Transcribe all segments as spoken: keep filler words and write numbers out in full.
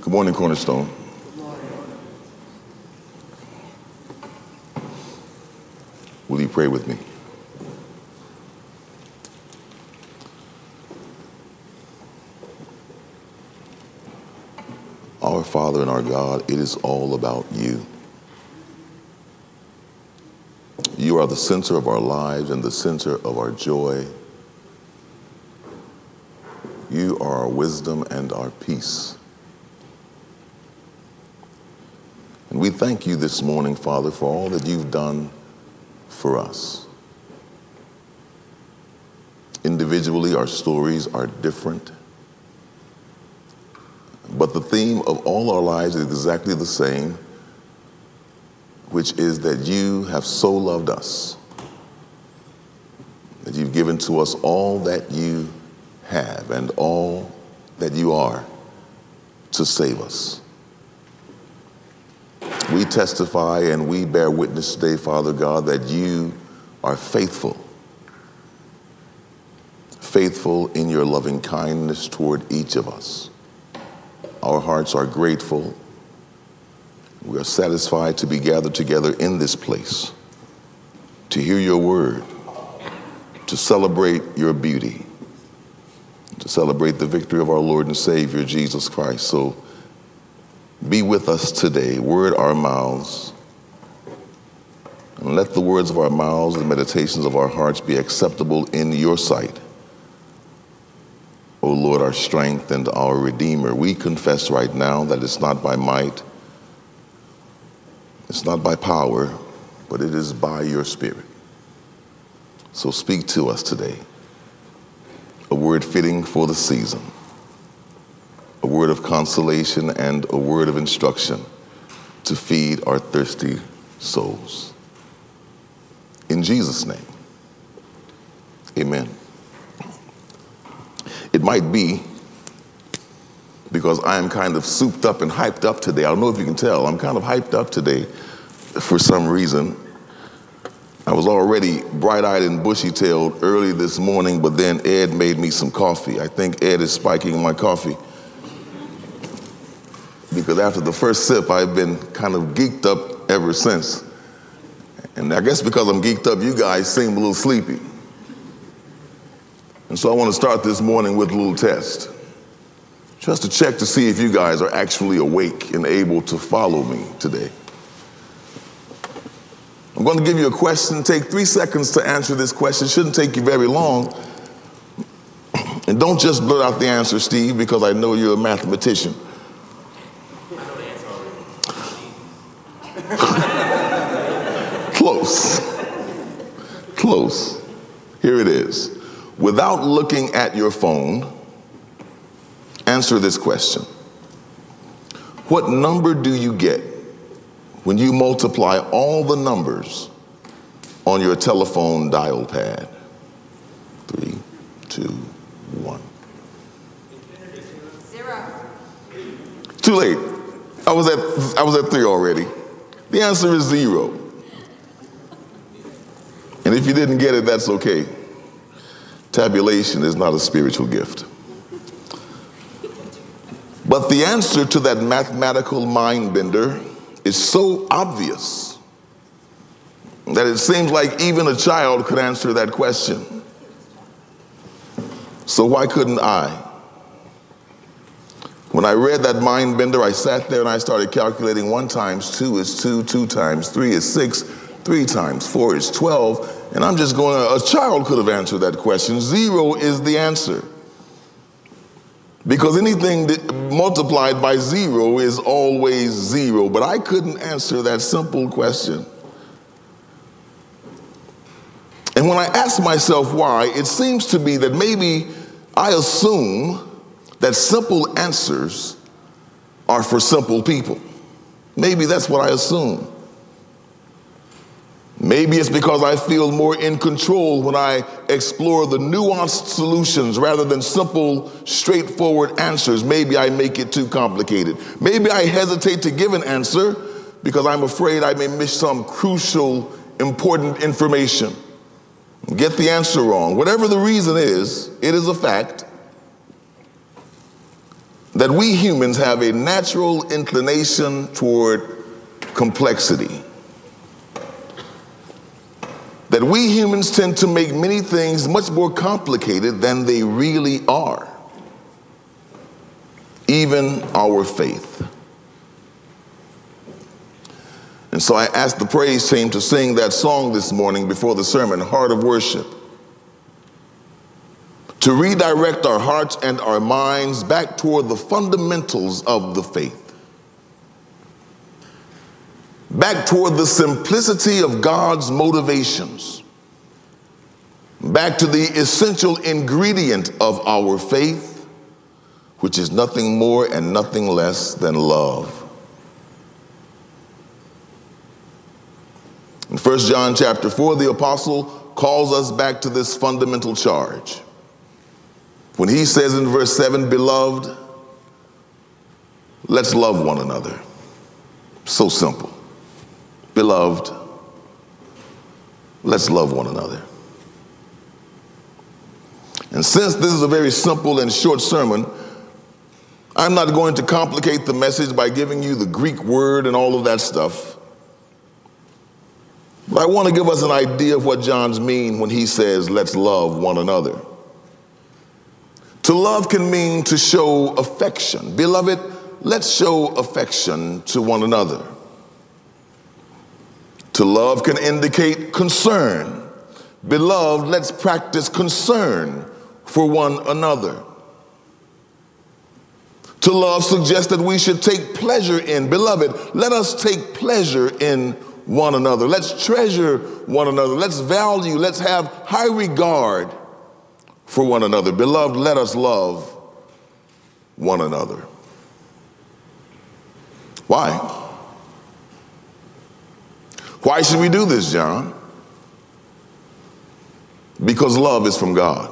Good morning, Cornerstone. Will you pray with me? Our Father and our God, it is all about you. You are the center of our lives and the center of our joy. You are our wisdom and our peace. And we thank you this morning, Father, for all that you've done for us. Individually, our stories are different, but the theme of all our lives is exactly the same, which is that you have so loved us, that you've given to us all that you have and all that you are to save us. We testify and we bear witness today, Father God, that you are faithful. Faithful in your loving kindness toward each of us. Our hearts are grateful. We are satisfied to be gathered together in this place, to hear your word, to celebrate your beauty, to celebrate the victory of our Lord and Savior, Jesus Christ. So be with us today, word our mouths, and let the words of our mouths and meditations of our hearts be acceptable in your sight. O Lord, our strength and our Redeemer, we confess right now that it's not by might, it's not by power, but it is by your Spirit. So speak to us today, a word fitting for the season, a word of consolation and a word of instruction to feed our thirsty souls. In Jesus' name, amen. It might be because I am kind of souped up and hyped up today. I don't know if you can tell. I'm kind of hyped up today for some reason. I was already bright-eyed and bushy-tailed early this morning, but then Ed made me some coffee. I think Ed is spiking my coffee, because after the first sip, I've been kind of geeked up ever since. And I guess because I'm geeked up, you guys seem a little sleepy. And so I want to start this morning with a little test, just to check to see if you guys are actually awake and able to follow me today. I'm going to give you a question. Take three seconds to answer this question. It shouldn't take you very long. And don't just blurt out the answer, Steve, because I know you're a mathematician. Close. Close. Here it is. Without looking at your phone, answer this question. What number do you get when you multiply all the numbers on your telephone dial pad? Three, two, one. Zero. Too late. I was at I was at three already. The answer is zero. And if you didn't get it, that's okay. Tabulation is not a spiritual gift. But the answer to that mathematical mind bender is so obvious that it seems like even a child could answer that question. So why couldn't I? When I read that mind bender, I sat there and I started calculating one times two is two, two times three is six, three times four is twelve. And I'm just going, a child could have answered that question. Zero is the answer. Because anything that multiplied by zero is always zero. But I couldn't answer that simple question. And when I ask myself why, it seems to be that maybe I assume that simple answers are for simple people. Maybe that's what I assume. Maybe it's because I feel more in control when I explore the nuanced solutions rather than simple, straightforward answers. Maybe I make it too complicated. Maybe I hesitate to give an answer because I'm afraid I may miss some crucial, important information. Get the answer wrong. Whatever the reason is, it is a fact that we humans have a natural inclination toward complexity. That we humans tend to make many things much more complicated than they really are. Even our faith. And so I asked the praise team to sing that song this morning before the sermon, Heart of Worship, to redirect our hearts and our minds back toward the fundamentals of the faith, back toward the simplicity of God's motivations, back to the essential ingredient of our faith, which is nothing more and nothing less than love. In First John chapter four, the apostle calls us back to this fundamental charge. When he says in verse seven, beloved, let's love one another. So simple. Beloved, let's love one another. And since this is a very simple and short sermon, I'm not going to complicate the message by giving you the Greek word and all of that stuff. But I want to give us an idea of what John's mean when he says, let's love one another. To love can mean to show affection. Beloved, let's show affection to one another. To love can indicate concern. Beloved, let's practice concern for one another. To love suggests that we should take pleasure in. Beloved, let us take pleasure in one another. Let's treasure one another. Let's value, let's have high regard for one another. Beloved, let us love one another. Why? Why should we do this, John? Because love is from God.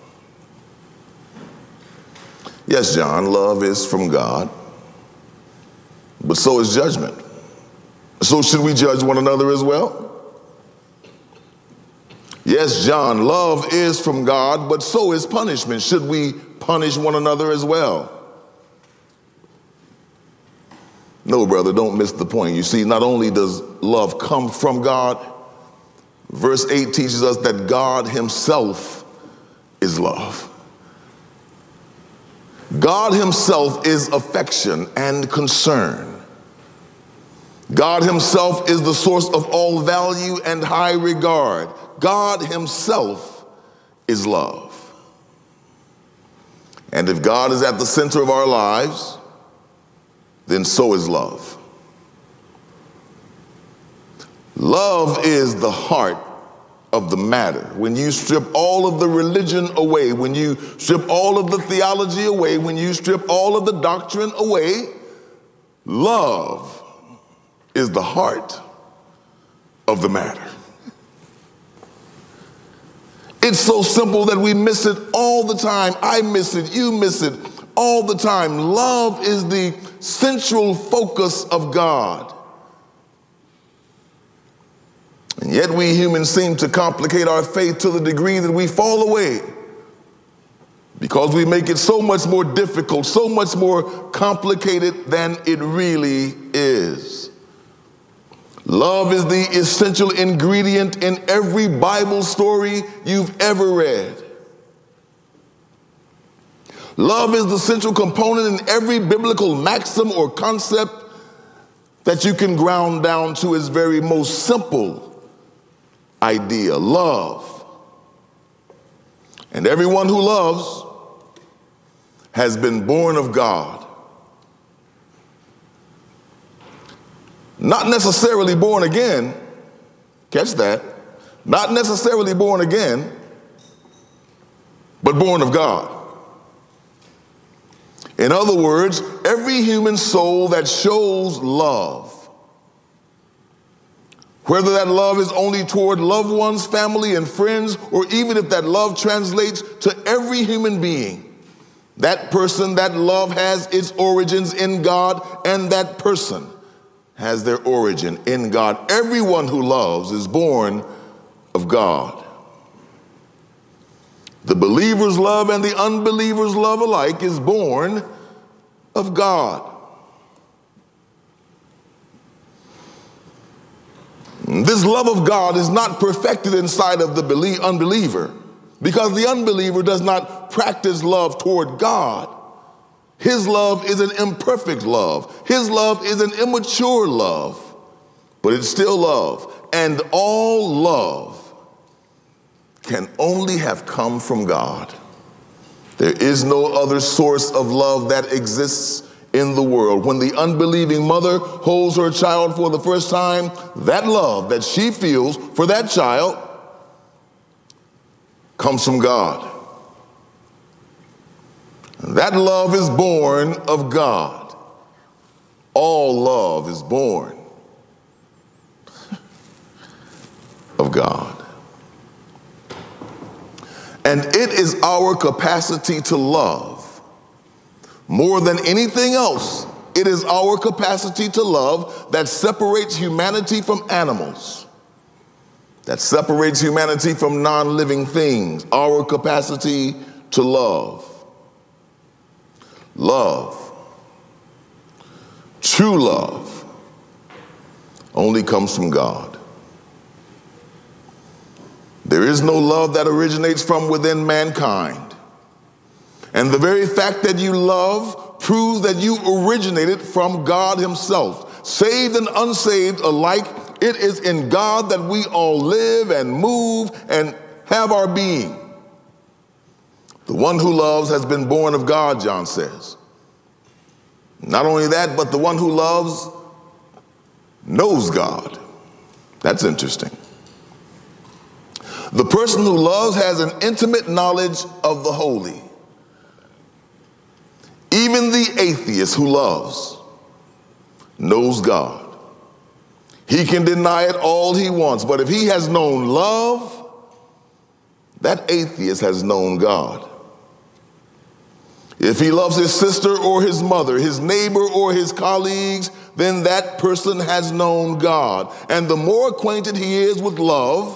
Yes, John, love is from God, but so is judgment. So should we judge one another as well? Yes, John, love is from God, but so is punishment. Should we punish one another as well? No, brother, don't miss the point. You see, not only does love come from God, verse eight teaches us that God himself is love. God himself is affection and concern. God himself is the source of all value and high regard. God himself is love. And if God is at the center of our lives, then so is love. Love is the heart of the matter. When you strip all of the religion away, when you strip all of the theology away, when you strip all of the doctrine away, love is the heart of the matter. It's so simple that we miss it all the time. I miss it, you miss it all the time. Love is the central focus of God. And yet we humans seem to complicate our faith to the degree that we fall away because we make it so much more difficult, so much more complicated than it really is. Love is the essential ingredient in every Bible story you've ever read. Love is the central component in every biblical maxim or concept that you can ground down to its very most simple idea, love. And everyone who loves has been born of God. Not necessarily born again, catch that, not necessarily born again, but born of God. In other words, every human soul that shows love, whether that love is only toward loved ones, family, and friends, or even if that love translates to every human being, that person, that love has its origins in God, and that person has their origin in God. Everyone who loves is born of God. The believer's love and the unbeliever's love alike is born of God. This love of God is not perfected inside of the belie- unbeliever, because the unbeliever does not practice love toward God. His love is an imperfect love. His love is an immature love, but it's still love. And all love can only have come from God. There is no other source of love that exists in the world. When the unbelieving mother holds her child for the first time, that love that she feels for that child comes from God. And that love is born of God. All love is born of God. And it is our capacity to love. More than anything else, it is our capacity to love that separates humanity from animals, that separates humanity from non-living things, our capacity to love. Love, true love, only comes from God. There is no love that originates from within mankind. And the very fact that you love proves that you originated from God himself. Saved and unsaved alike, it is in God that we all live and move and have our being. The one who loves has been born of God, John says. Not only that, but the one who loves knows God. That's interesting. The person who loves has an intimate knowledge of the holy. Even the atheist who loves knows God. He can deny it all he wants, but if he has known love, that atheist has known God. If he loves his sister or his mother, his neighbor or his colleagues, then that person has known God. And the more acquainted he is with love,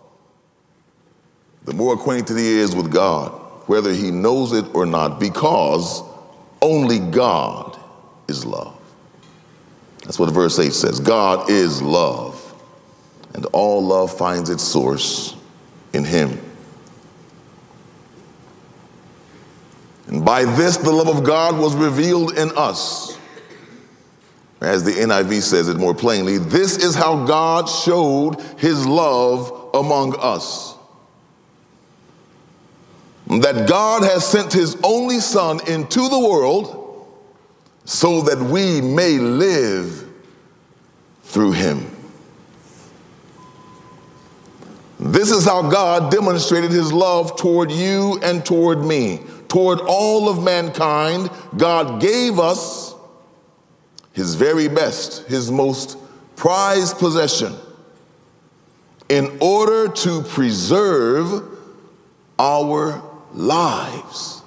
the more acquainted he is with God, whether he knows it or not, because only God is love. That's what verse eight says. God is love, and all love finds its source in him. And by this, the love of God was revealed in us. As the N I V says it more plainly, this is how God showed his love among us. That God has sent his only Son into the world so that we may live through him. This is how God demonstrated his love toward you and toward me. Toward all of mankind, God gave us his very best, his most prized possession, in order to preserve our lives.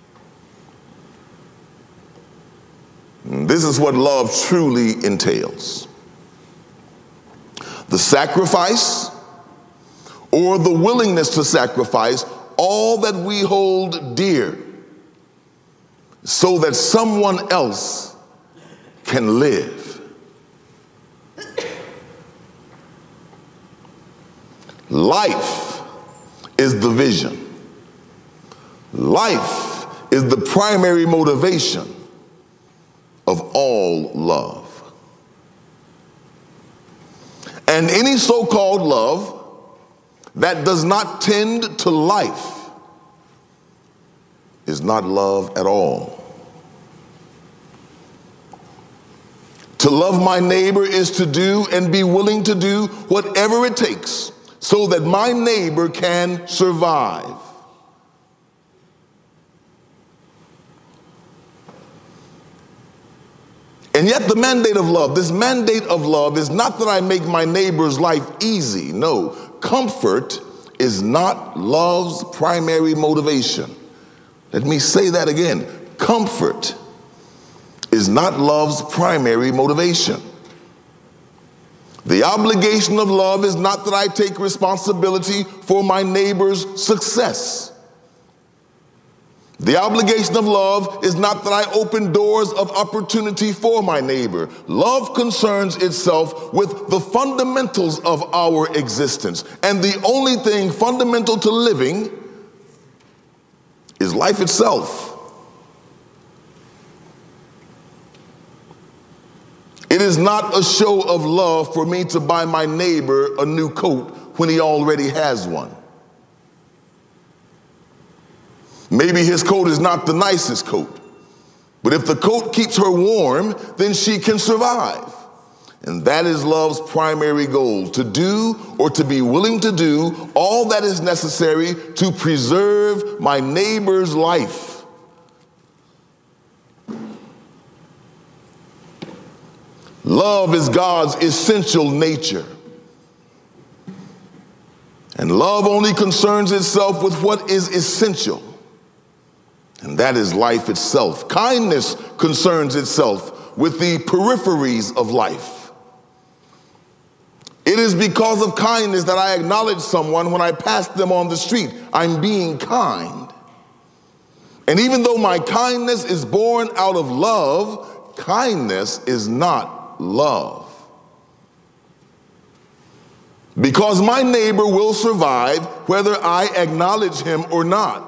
This is what love truly entails. The sacrifice, or the willingness to sacrifice all that we hold dear so that someone else can live. Life is the vision. Life is the primary motivation of all love. And any so-called love that does not tend to life is not love at all. To love my neighbor is to do and be willing to do whatever it takes so that my neighbor can survive. And yet the mandate of love, this mandate of love is not that I make my neighbor's life easy. No, comfort is not love's primary motivation. Let me say that again. Comfort is not love's primary motivation. The obligation of love is not that I take responsibility for my neighbor's success. The obligation of love is not that I open doors of opportunity for my neighbor. Love concerns itself with the fundamentals of our existence. And the only thing fundamental to living is life itself. It is not a show of love for me to buy my neighbor a new coat when he already has one. Maybe his coat is not the nicest coat, but if the coat keeps her warm, then she can survive. And that is love's primary goal, to do or to be willing to do all that is necessary to preserve my neighbor's life. Love is God's essential nature. And love only concerns itself with what is essential. And that is life itself. Kindness concerns itself with the peripheries of life. It is because of kindness that I acknowledge someone when I pass them on the street. I'm being kind. And even though my kindness is born out of love, kindness is not love. Because my neighbor will survive whether I acknowledge him or not.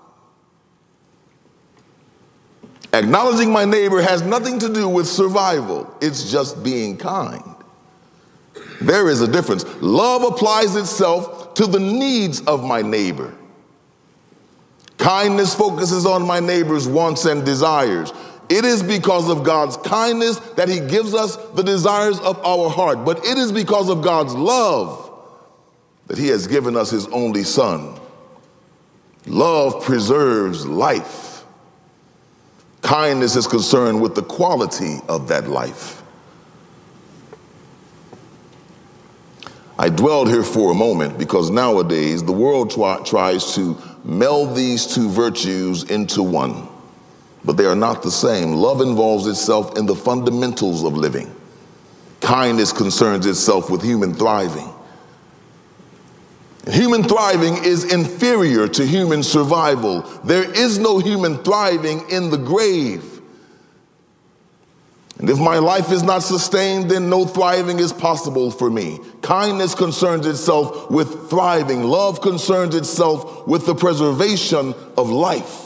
Acknowledging my neighbor has nothing to do with survival. It's just being kind. There is a difference. Love applies itself to the needs of my neighbor. Kindness focuses on my neighbor's wants and desires. It is because of God's kindness that he gives us the desires of our heart. But it is because of God's love that he has given us his only son. Love preserves life. Kindness is concerned with the quality of that life. I dwelled here for a moment because nowadays the world try, tries to meld these two virtues into one. But they are not the same. Love involves itself in the fundamentals of living. Kindness concerns itself with human thriving. Human thriving is inferior to human survival. There is no human thriving in the grave. And if my life is not sustained, then no thriving is possible for me. Kindness concerns itself with thriving. Love concerns itself with the preservation of life.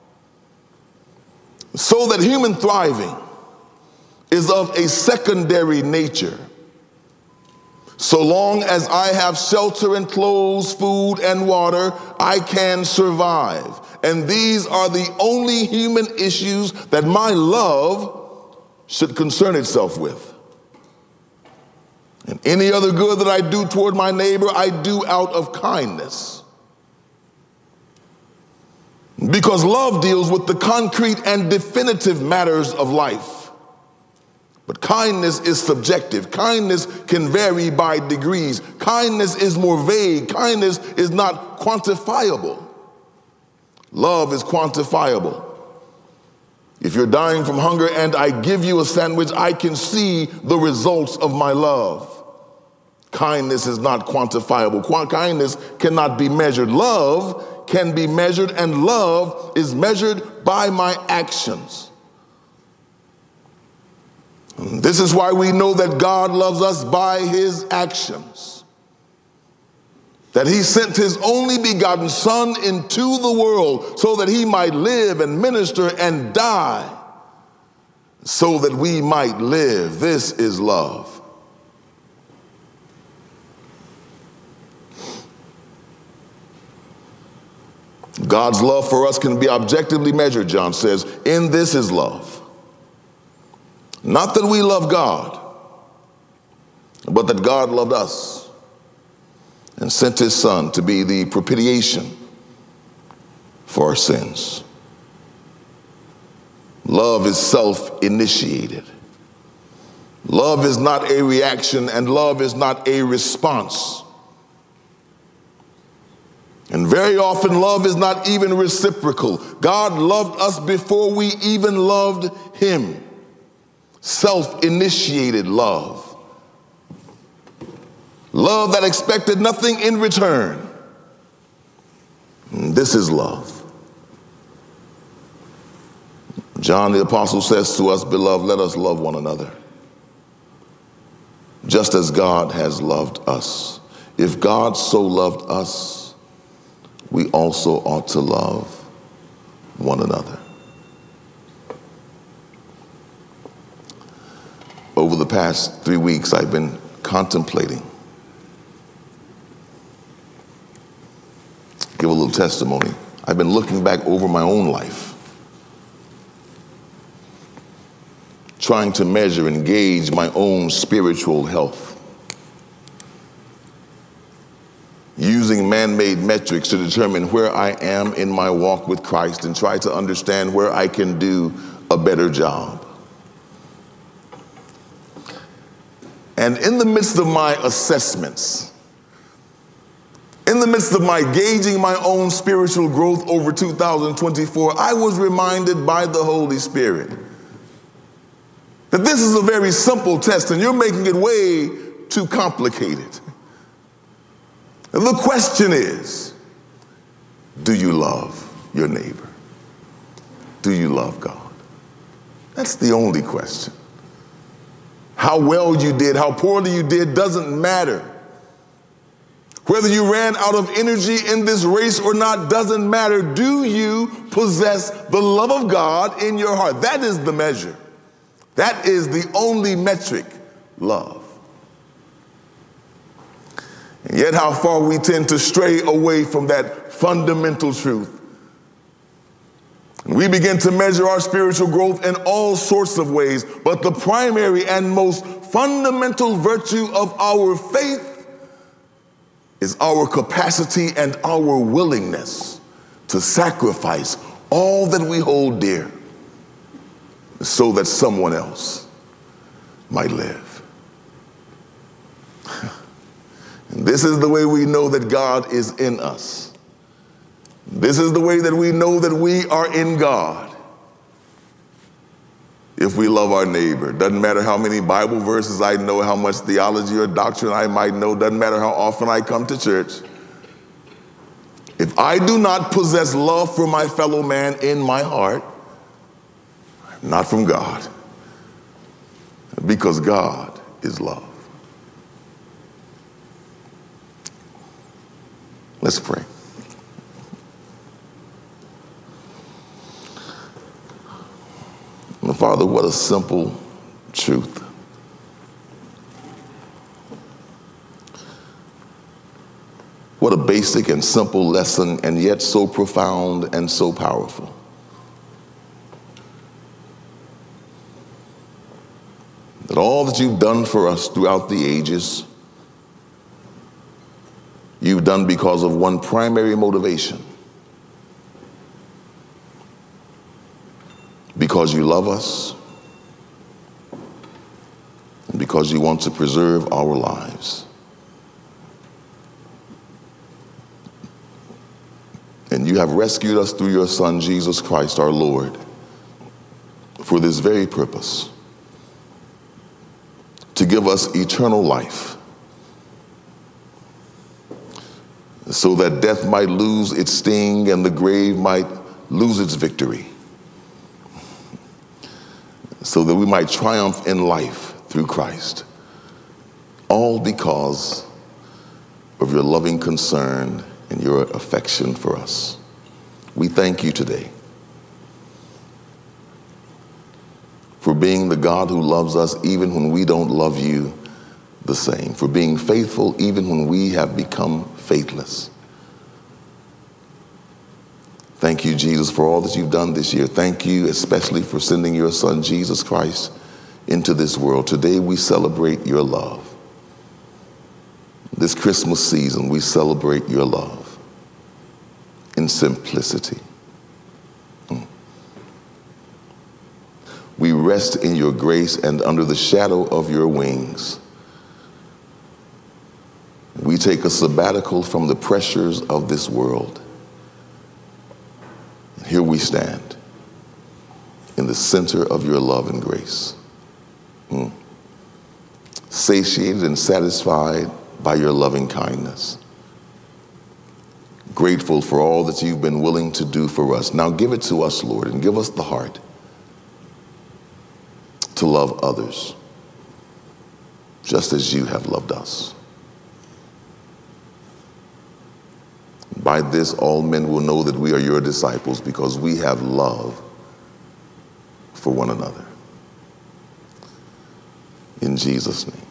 So that human thriving is of a secondary nature. So long as I have shelter and clothes, food and water, I can survive. And these are the only human issues that my love should concern itself with. And any other good that I do toward my neighbor, I do out of kindness. Because love deals with the concrete and definitive matters of life. But kindness is subjective. Kindness can vary by degrees. Kindness is more vague. Kindness is not quantifiable. Love is quantifiable. If you're dying from hunger and I give you a sandwich, I can see the results of my love. Kindness is not quantifiable. Qu- kindness cannot be measured. Love can be measured, and love is measured by my actions. And this is why we know that God loves us by his actions. That he sent his only begotten son into the world so that he might live and minister and die so that we might live. This is love. God's love for us can be objectively measured, John says. In this is love. Not that we love God, but that God loved us and sent his son to be the propitiation for our sins. Love is self-initiated. Love is not a reaction, and love is not a response. And very often love is not even reciprocal. God loved us before we even loved him. Self-initiated love. Love that expected nothing in return. And this is love. John the Apostle says to us, beloved, let us love one another, just as God has loved us. If God so loved us, we also ought to love one another. Over the past three weeks, I've been contemplating. Give a little testimony. I've been looking back over my own life, trying to measure and gauge my own spiritual health, using man-made metrics to determine where I am in my walk with Christ and try to understand where I can do a better job. And in the midst of my assessments, in the midst of my gauging my own spiritual growth over two thousand twenty-four, I was reminded by the Holy Spirit that this is a very simple test and you're making it way too complicated. And the question is, do you love your neighbor? Do you love God? That's the only question. How well you did, how poorly you did, doesn't matter. Whether you ran out of energy in this race or not doesn't matter. Do you possess the love of God in your heart? That is the measure. That is the only metric, love. And yet how far we tend to stray away from that fundamental truth. We begin to measure our spiritual growth in all sorts of ways, but the primary and most fundamental virtue of our faith is our capacity and our willingness to sacrifice all that we hold dear so that someone else might live. And this is the way we know that God is in us. This is the way that we know that we are in God. If we love our neighbor, doesn't matter how many Bible verses I know, how much theology or doctrine I might know, doesn't matter how often I come to church. If I do not possess love for my fellow man in my heart, I'm not from God, because God is love. Let's pray. Father, what a simple truth. What a basic and simple lesson, and yet so profound and so powerful. That all that you've done for us throughout the ages, you've done because of one primary motivation. Because you love us, and because you want to preserve our lives. And you have rescued us through your Son, Jesus Christ, our Lord, for this very purpose, to give us eternal life, so that death might lose its sting and the grave might lose its victory, so that we might triumph in life through Christ, all because of your loving concern and your affection for us. We thank you today for being the God who loves us even when we don't love you the same, for being faithful even when we have become faithless. Thank you, Jesus, for all that you've done this year. Thank you especially for sending your Son, Jesus Christ, into this world. Today we celebrate your love. This Christmas season, we celebrate your love in simplicity. We rest in your grace and under the shadow of your wings. We take a sabbatical from the pressures of this world. Here we stand in the center of your love and grace, mm. satiated and satisfied by your loving kindness, grateful for all that you've been willing to do for us. Now give it to us, Lord, and give us the heart to love others just as you have loved us. By this, all men will know that we are your disciples, because we have love for one another. In Jesus' name.